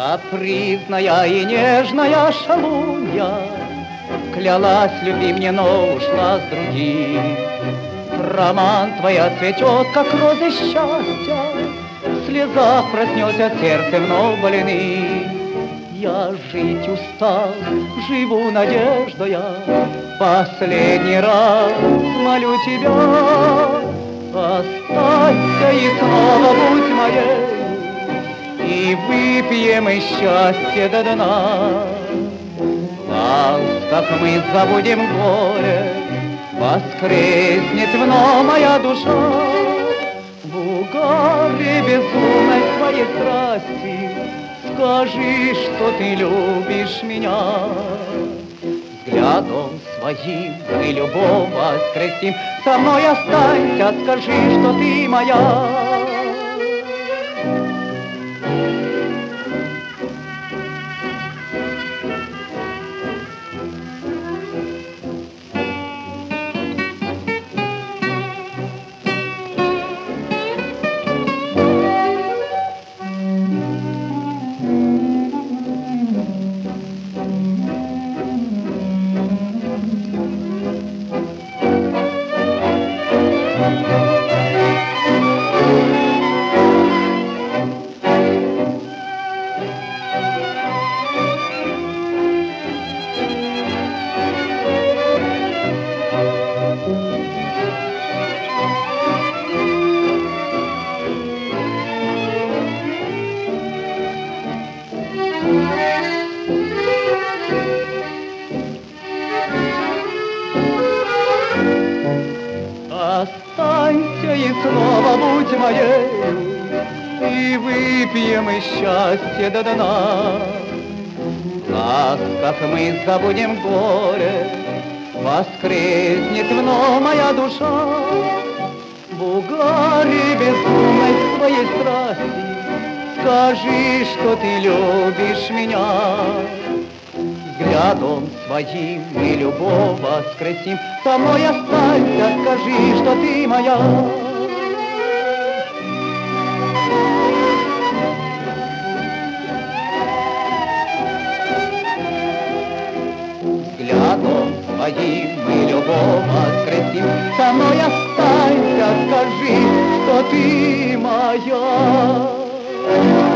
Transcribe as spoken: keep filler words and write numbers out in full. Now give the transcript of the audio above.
Капризная и нежная шалунья, клялась любви мне, но ушла с другим. Роман твоя цветет, как розы счастья, в слезах проснется сердце вновь больным. Я жить устал, живу надеждой, последний раз молю тебя, останься и снова будь моей, и выпьем и счастье до дна. В ласках мы забудем горе, воскреснет вновь моя душа. В угаре безумной своей страсти скажи, что ты любишь меня. Взглядом своим мы любовь воскресим, со мной останься, скажи, что ты моя. Останься и снова будь моей, и выпьем и счастье до дна. В ласках мы забудем горе, воскреснет вновь моя душа. В угаре безумной своей страсти скажи, что ты любишь меня. Взглядом своим мы любовь воскресим, со мной останься, скажи, что ты моя. Взглядом своим мы любовь воскресим, со мной останься, скажи, что ты моя.